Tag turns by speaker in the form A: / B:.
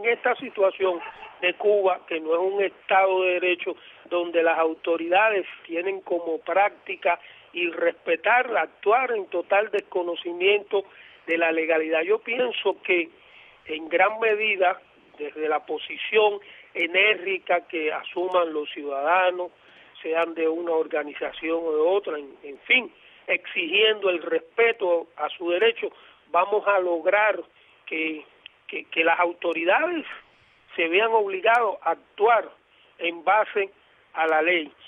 A: esta situación de Cuba, que no es un Estado de Derecho, donde las autoridades tienen como práctica irrespetarla, actuar en total desconocimiento de la legalidad. Yo pienso que en gran medida, desde la posición enérgica que asuman los ciudadanos, sean de una organización o de otra, en fin, exigiendo el respeto a su derecho, vamos a lograr que las autoridades se vean obligados a actuar en base a la ley.